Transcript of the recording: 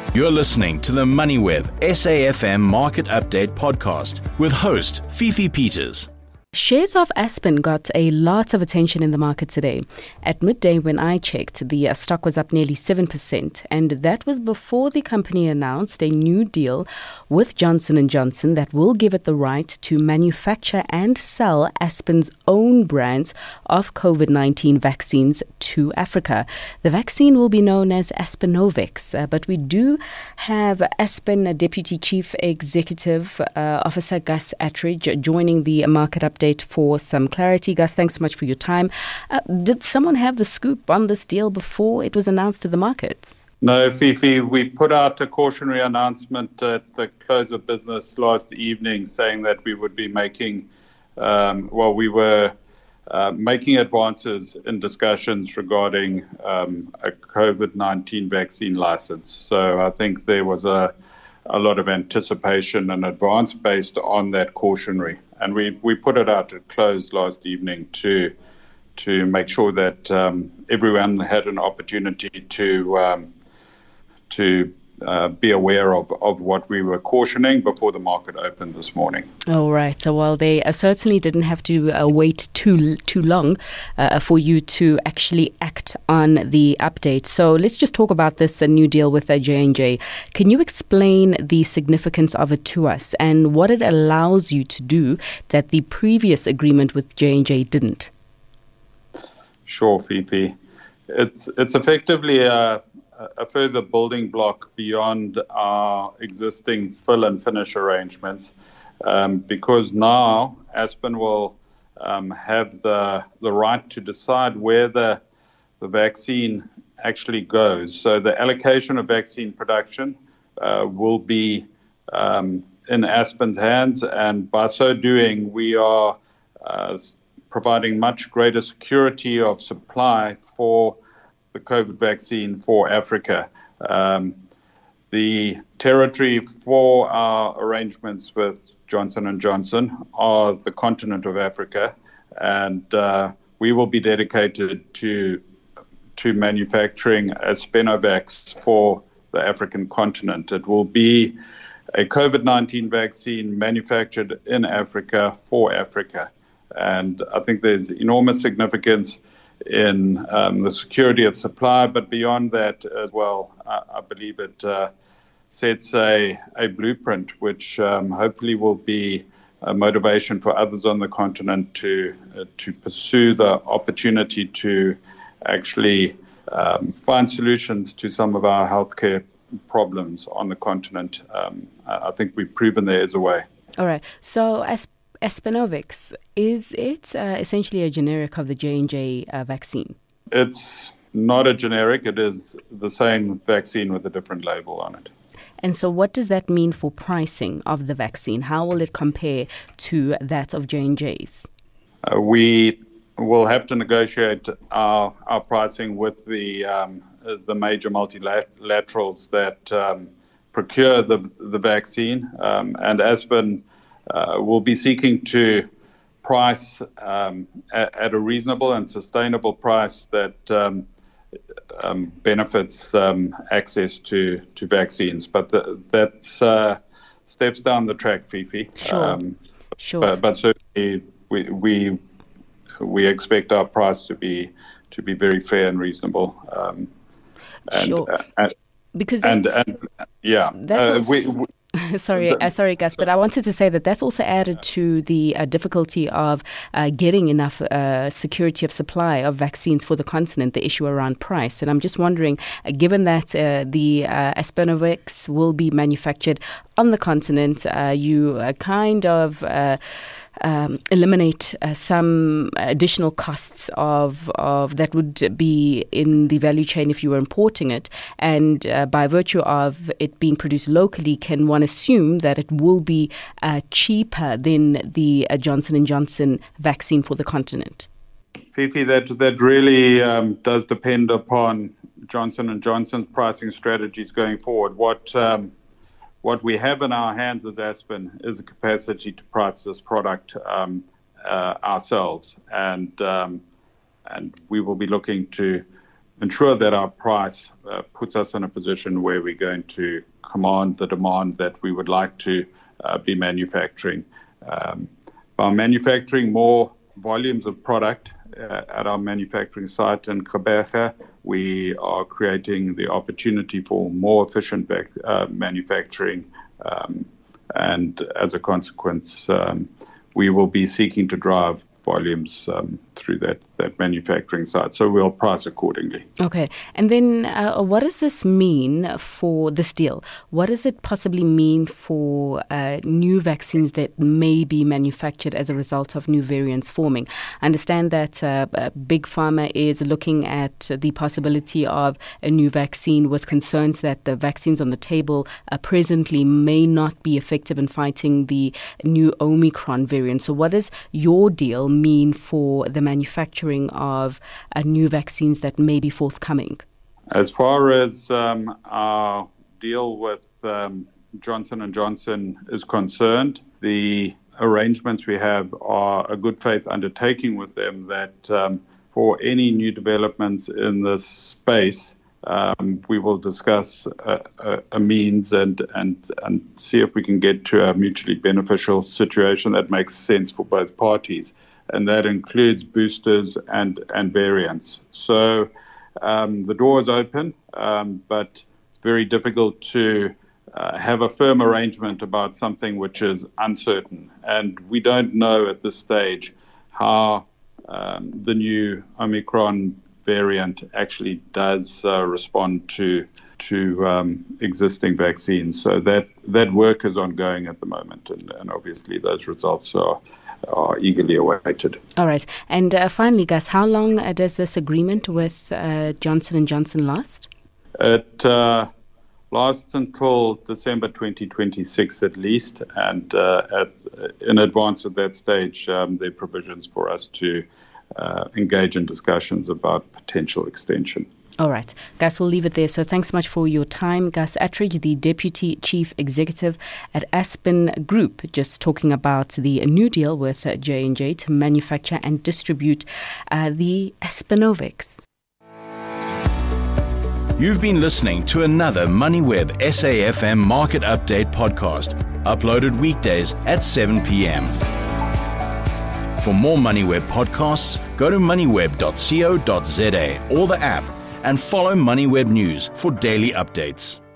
You're listening to the MoneyWeb SAFM Market Update podcast with host Fifi Peters. Shares of Aspen got a lot of attention in the market today. At midday when I checked, the stock was up nearly 7%, and that was before the company announced a new deal with Johnson & Johnson that will give it the right to manufacture and sell Aspen's own brands of COVID-19 vaccines to Africa. The vaccine will be known as Aspinovex, but we do have Aspen Deputy Chief Executive Officer Gus Attridge joining the market update for some clarity. Gus, thanks so much for your time. Did someone have the scoop on this deal before it was announced to the market? No, Fifi, we put out a cautionary announcement at the close of business last evening saying that we would be making, making advances in discussions regarding a COVID-19 vaccine license. So I think there was a lot of anticipation in advance based on that cautionary. And we put it out at close last evening to make sure that everyone had an opportunity to be aware of what we were cautioning before the market opened this morning. All right. So while they certainly didn't have to wait too long for you to actually act on the update. So let's just talk about this new deal with J&J. Can you explain the significance of it to us and what it allows you to do that the previous agreement with J&J didn't? Sure, Fifi. It's effectively a further building block beyond our existing fill and finish arrangements, because now Aspen will have the right to decide where the vaccine actually goes. So the allocation of vaccine production will be in Aspen's hands, and by so doing, we are providing much greater security of supply for the COVID vaccine for Africa. The territory for our arrangements with Johnson & Johnson are the continent of Africa, and we will be dedicated to manufacturing Aspinovex for the African continent. It will be a COVID-19 vaccine manufactured in Africa for Africa. And I think there's enormous significance in the security of supply, but beyond that as well, I believe it sets a blueprint which hopefully will be a motivation for others on the continent to pursue the opportunity to actually find solutions to some of our healthcare problems on the continent. I think we've proven there is a way. All right. So Aspinovex, is it essentially a generic of the J&J vaccine? It's not a generic. It is the same vaccine with a different label on it. And so what does that mean for pricing of the vaccine? How will it compare to that of J&J's? We will have to negotiate our pricing with the major multilaterals that procure the vaccine, and Aspen will be seeking to price at a reasonable and sustainable price that benefits access to vaccines. But that's steps down the track, Fifi. Sure. But certainly we expect our price to be very fair and reasonable. Because Sorry, Gus, but I wanted to say that's also added to the difficulty of getting enough security of supply of vaccines for the continent, the issue around price. And I'm just wondering, given that the Aspinovex will be manufactured on the continent, you kind of eliminate some additional costs of that would be in the value chain if you were importing it, and by virtue of it being produced locally, can one assume that it will be cheaper than the Johnson & Johnson vaccine for the continent? Fifi, that really does depend upon Johnson & Johnson's pricing strategies going forward. What we have in our hands as Aspen is a capacity to price this product ourselves, and we will be looking to ensure that our price puts us in a position where we're going to command the demand that we would like to be manufacturing. By manufacturing more volumes of product at our manufacturing site in Gqeberha, we are creating the opportunity for more efficient manufacturing, and as a consequence, we will be seeking to drive volumes through that manufacturing site. So we'll price accordingly. Okay. And then what does this mean for this deal? What does it possibly mean for new vaccines that may be manufactured as a result of new variants forming? I understand that Big Pharma is looking at the possibility of a new vaccine with concerns that the vaccines on the table presently may not be effective in fighting the new Omicron variant. So what does your deal mean for the manufacturing of new vaccines that may be forthcoming? As far as our deal with Johnson & Johnson is concerned, the arrangements we have are a good faith undertaking with them that for any new developments in this space, we will discuss a means and see if we can get to a mutually beneficial situation that makes sense for both parties. And that includes boosters and variants. So the door is open, but it's very difficult to have a firm arrangement about something which is uncertain. And we don't know at this stage how the new Omicron variant actually does respond to existing vaccines. So that work is ongoing at the moment, and obviously those results are eagerly awaited. All right. And finally, Gus, how long does this agreement with Johnson & Johnson last? It lasts until December 2026 at least, and in advance of that stage, there are provisions for us to engage in discussions about potential extension. All right. Gus, we'll leave it there. So thanks so much for your time. Gus Attridge, the Deputy Chief Executive at Aspen Group, just talking about the new deal with J&J to manufacture and distribute the Aspinovix. You've been listening to another MoneyWeb SAFM Market Update podcast, uploaded weekdays at 7 p.m. For more MoneyWeb podcasts, go to moneyweb.co.za or the app, and follow MoneyWeb News for daily updates.